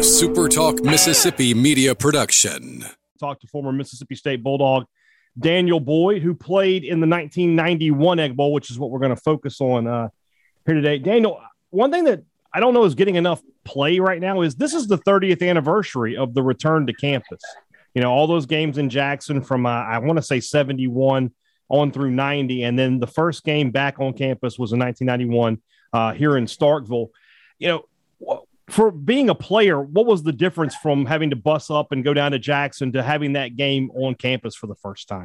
SuperTalk Mississippi media production. Talk to former Mississippi State Bulldog Daniel Boyd, who played in the 1991 Egg Bowl, which is what we're going to focus on here today. Daniel, one thing that I don't know is getting enough play right now is this is the 30th anniversary of the return to campus. You know, all those games in Jackson from, I want to say 71 on through 90. And then the first game back on campus was in 1991 here in Starkville. You know, for being a player, what was the difference from having to bus up and go down to Jackson to having that game on campus for the first time?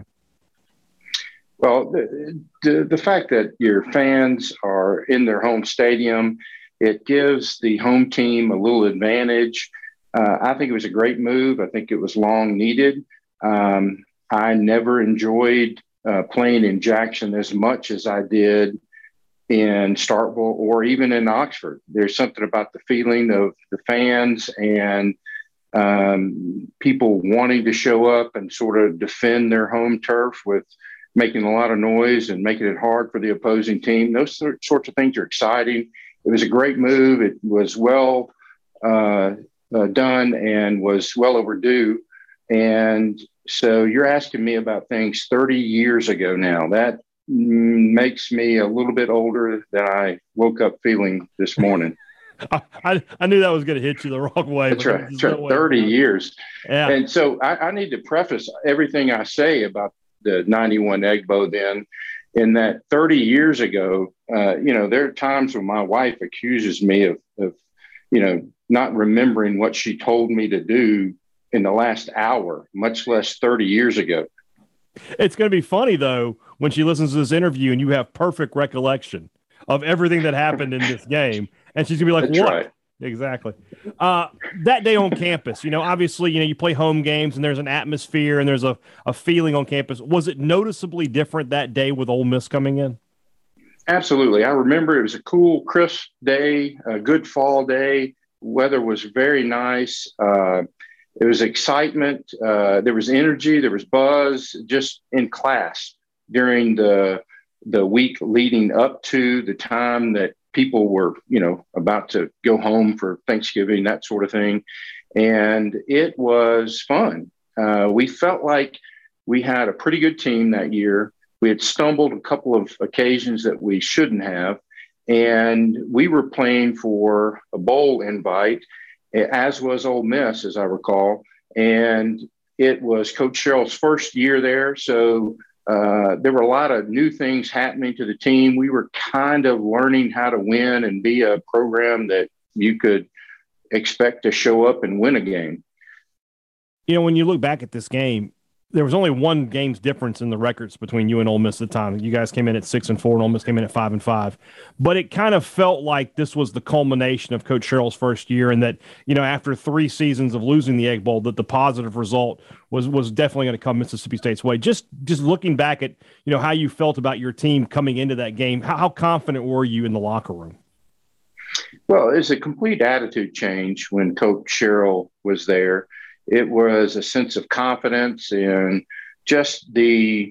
Well, the fact that your fans are in their home stadium, it gives the home team a little advantage. I think it was a great move. I think it was long needed. I never enjoyed playing in Jackson as much as I did in Starkville or even in Oxford. There's something about the feeling of the fans and people wanting to show up and sort of defend their home turf with making a lot of noise and making it hard for the opposing team. Those sorts of things are exciting. It was a great move. It was well done and was well overdue. And so you're asking me about things 30 years ago now. That makes me a little bit older than I woke up feeling this morning. I knew that was going to hit you the wrong way. That's right. 30 years. Yeah. And so I need to preface everything I say about the 91 Egg Bowl then in that 30 years ago, there are times when my wife accuses me of not remembering what she told me to do in the last hour, much less 30 years ago. It's going to be funny, though, when she listens to this interview and you have perfect recollection of everything that happened in this game. And she's going to be like, That's what? Right. Exactly. That day on campus, obviously, you play home games and there's an atmosphere and there's a feeling on campus. Was it noticeably different that day with Ole Miss coming in? Absolutely. I remember it was a cool, crisp day, a good fall day. Weather was very nice. It was excitement. There was energy. There was buzz just in class during the week leading up to the time that people were, about to go home for Thanksgiving, that sort of thing. And it was fun. We felt like we had a pretty good team that year. We had stumbled a couple of occasions that we shouldn't have. And we were playing for a bowl invite, as was Ole Miss, as I recall. And it was Coach Sherrill's first year there. So there were a lot of new things happening to the team. We were kind of learning how to win and be a program that you could expect to show up and win a game. When you look back at this game, there was only one game's difference in the records between you and Ole Miss at the time. You guys came in at 6-4 and Ole Miss came in at 5-5. But it kind of felt like this was the culmination of Coach Sherrill's first year, and that, after 3 seasons of losing the Egg Bowl, that the positive result was definitely going to come Mississippi State's way. Just looking back at, how you felt about your team coming into that game, how confident were you in the locker room? Well, it's a complete attitude change when Coach Sherrill was there. It was a sense of confidence and just the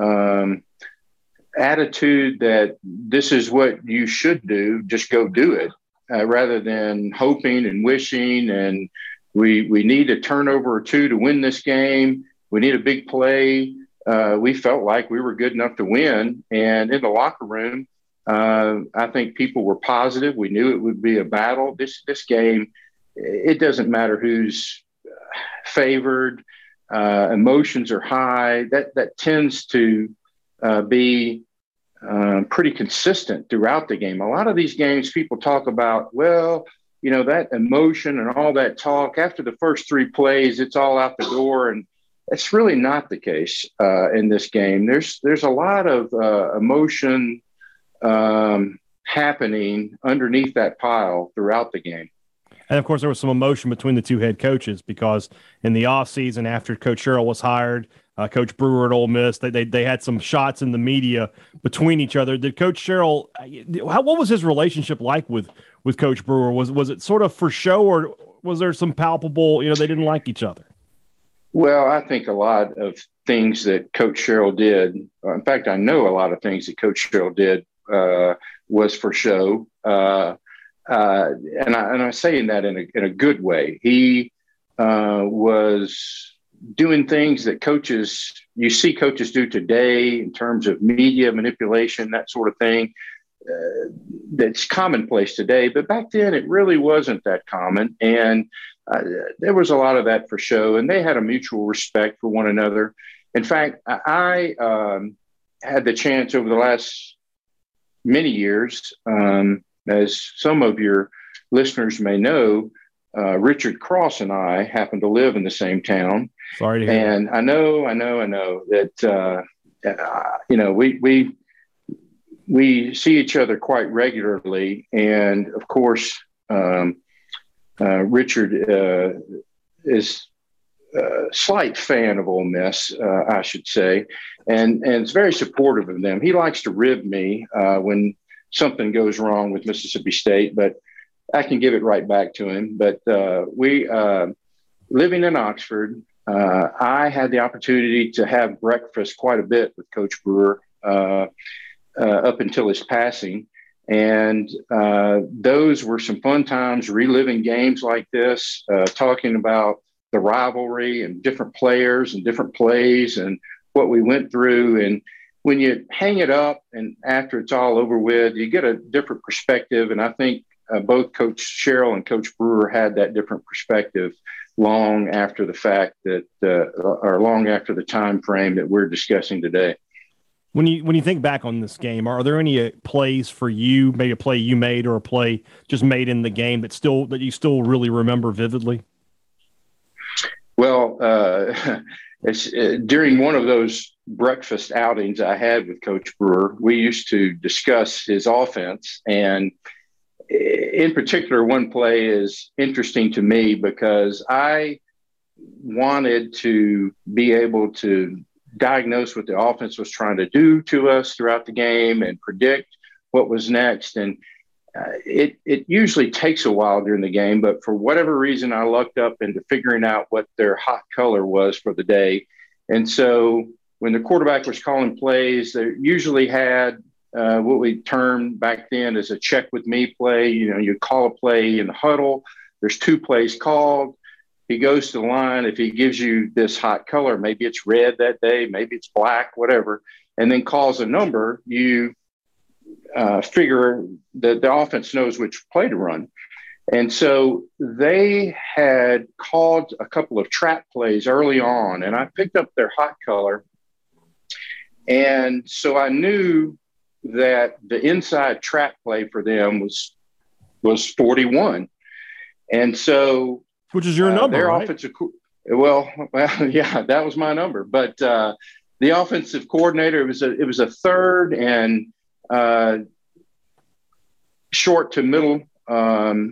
attitude that this is what you should do, just go do it, rather than hoping and wishing. And we need a turnover or two to win this game. We need a big play. We felt like we were good enough to win. And in the locker room, I think people were positive. We knew it would be a battle. This game, it doesn't matter who's favored, emotions are high. That tends to be pretty consistent throughout the game. A lot of these games, people talk about, that emotion and all that talk after the first 3 plays, it's all out the door, and it's really not the case in this game. There's a lot of emotion happening underneath that pile throughout the game. And, of course, there was some emotion between the 2 head coaches because in the offseason, after Coach Sherrill was hired, Coach Brewer at Ole Miss, they had some shots in the media between each other. Did Coach Sherrill, what was his relationship like with Coach Brewer? Was it sort of for show, or was there some palpable, they didn't like each other? Well, I think a lot of things that Coach Sherrill did, in fact, I know a lot of things that Coach Sherrill did was for show. and I'm saying that in a good way. He was doing things that you see coaches do today in terms of media manipulation, that sort of thing. That's commonplace today, but back then it really wasn't that common. And there was a lot of that for show, and they had a mutual respect for one another. In fact, I had the chance over the last many years, as some of your listeners may know, Richard Cross and I happen to live in the same town. Sorry to hear. And I know that, we see each other quite regularly. And of course, Richard is a slight fan of Ole Miss, I should say, and is very supportive of them. He likes to rib me when something goes wrong with Mississippi State, but I can give it right back to him. But we, living in Oxford, I had the opportunity to have breakfast quite a bit with Coach Brewer up until his passing. And those were some fun times, reliving games like this, talking about the rivalry and different players and different plays and what we went through. And when you hang it up and after it's all over with, you get a different perspective. And I think both Coach Sherrill and Coach Brewer had that different perspective long after the fact that, or long after the time frame that we're discussing today. When you think back on this game, are there any plays for you, maybe a play you made or a play just made in the game that you still really remember vividly? Well, during one of those breakfast outings I had with Coach Brewer, we used to discuss his offense. And in particular, one play is interesting to me because I wanted to be able to diagnose what the offense was trying to do to us throughout the game and predict what was next. And it usually takes a while during the game, but for whatever reason, I lucked up into figuring out what their hot color was for the day. And so when the quarterback was calling plays, they usually had what we termed back then as a check with me play. You know, you call a play in the huddle. There's 2 plays called. He goes to the line. If he gives you this hot color, maybe it's red that day, maybe it's black, whatever, and then calls a number, you figure that the offense knows which play to run. And so they had called a couple of trap plays early on, and I picked up their hot color. And so I knew that the inside trap play for them was 41. And so which is your number, their right? offensive well, yeah, that was my number. But the offensive coordinator, it was a third and short to middle to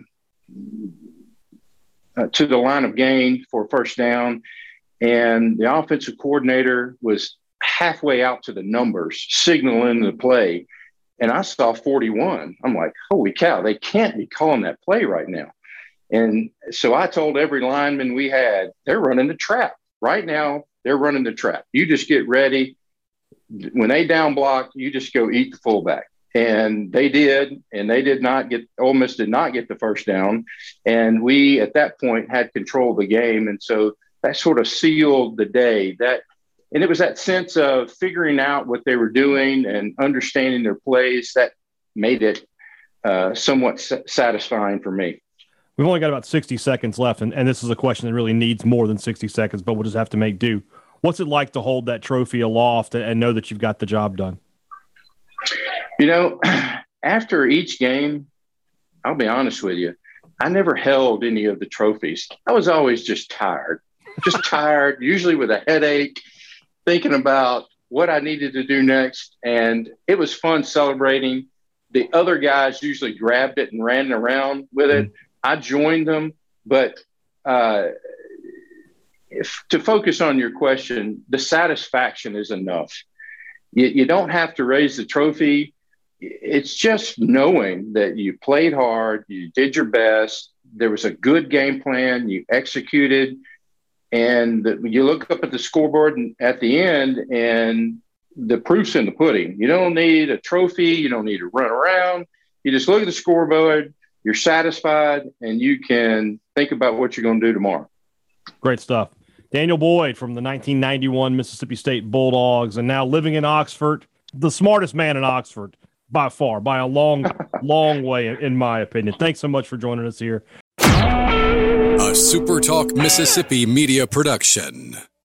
the line of gain for first down. And the offensive coordinator was halfway out to the numbers, signaling the play. And I saw 41. I'm like, holy cow, they can't be calling that play right now. And so I told every lineman we had, they're running the trap. Right now, they're running the trap. You just get ready. When they down block, you just go eat the fullback. And they did, and Ole Miss did not get the first down. And we, at that point, had control of the game. And so that sort of sealed the day. And it was that sense of figuring out what they were doing and understanding their plays that made it somewhat satisfying for me. We've only got about 60 seconds left, and this is a question that really needs more than 60 seconds, but we'll just have to make do. What's it like to hold that trophy aloft and know that you've got the job done? You know, after each game, I'll be honest with you, I never held any of the trophies. I was always just tired, usually with a headache, thinking about what I needed to do next. And it was fun celebrating. The other guys usually grabbed it and ran around with it. I joined them, but to focus on your question, the satisfaction is enough. You don't have to raise the trophy. It's just knowing that you played hard, you did your best, there was a good game plan, you executed, and you look up at the scoreboard at the end, and the proof's in the pudding. You don't need a trophy. You don't need to run around. You just look at the scoreboard. you're satisfied, and you can think about what you're going to do tomorrow. Great stuff. Daniel Boyd from the 1991 Mississippi State Bulldogs, and now living in Oxford, the smartest man in Oxford by far, by a long, long way, in my opinion. Thanks so much for joining us here. A SuperTalk Mississippi media production.